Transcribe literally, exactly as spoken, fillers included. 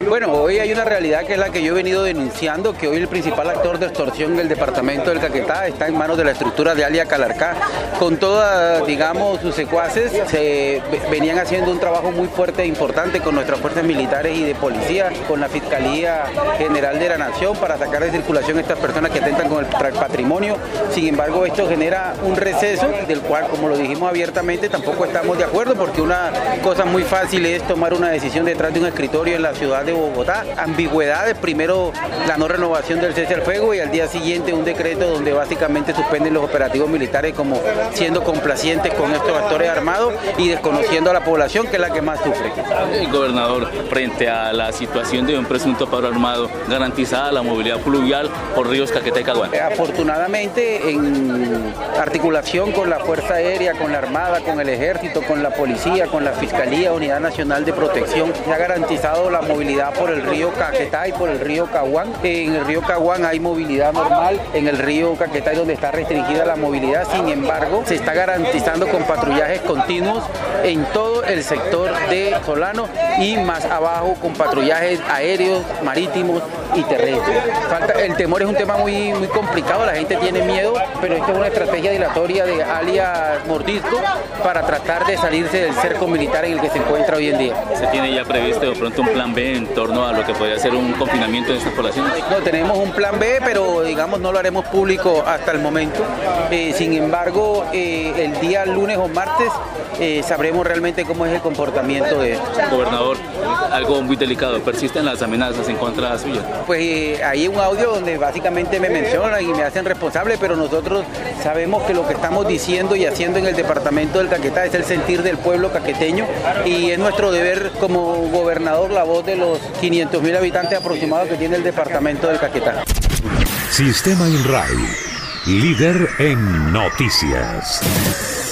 Bueno, hoy hay una realidad que es la que yo he venido denunciando, que hoy el principal actor de extorsión del departamento del Caquetá está en manos de la estructura de Alia Calarcá. Con todas, digamos, sus secuaces, se venían haciendo un trabajo muy fuerte e importante con nuestras fuerzas militares y de policía, con la Fiscalía General de la Nación, para sacar de circulación a estas personas que atentan con el patrimonio. Sin embargo, esto genera un receso, del cual, como lo dijimos abiertamente, tampoco estamos de acuerdo, porque una cosa muy fácil es tomar una decisión detrás de un escritorio en la ciudad de Bogotá. Ambigüedades, primero la no renovación del cese al fuego y al día siguiente un decreto donde básicamente suspenden los operativos militares, como siendo complacientes con estos actores armados y desconociendo a la población, que es la que más sufre. El gobernador, frente a la situación de un presunto paro armado, garantizada la movilidad fluvial por ríos Caquetá y Caguán. Afortunadamente, en articulación con la Fuerza Aérea, con la Armada, con el Ejército, con la Policía, con la Fiscalía, Unidad Nacional de Protección, se ha garantizado la movilidad por el río Caquetá y por el río Caguán. En el río Caguán hay movilidad normal, en el río Caquetá es donde está restringida la movilidad. Sin embargo, se está garantizando con patrullajes continuos en todo el sector de Solano y más abajo con patrullajes aéreos, marítimos y terrestres. Falta, el temor es un tema muy, muy complicado, la gente tiene miedo, pero esto es una estrategia dilatoria de alias Mordisco para tratar de salirse del cerco militar en el que se encuentra hoy en día. ¿Se tiene ya previsto de pronto un plan B en torno a lo que podría ser un confinamiento de estas poblaciones? No, tenemos un plan B, pero digamos no lo haremos público hasta el momento. Eh, sin embargo, eh, el día lunes o martes eh, sabremos realmente cómo es el comportamiento de esto. Gobernador, algo muy delicado, persisten las amenazas en contra suya. Pues eh, hay un audio donde básicamente me mencionan y me hacen responsable, pero nosotros sabemos que lo que estamos diciendo y haciendo en el departamento del Caquetá es el sentir del pueblo caqueteño y es nuestro deber como gobernador la voz de los quinientos mil habitantes aproximados que tiene el departamento del Caquetá. Sistema INRAI, líder en noticias.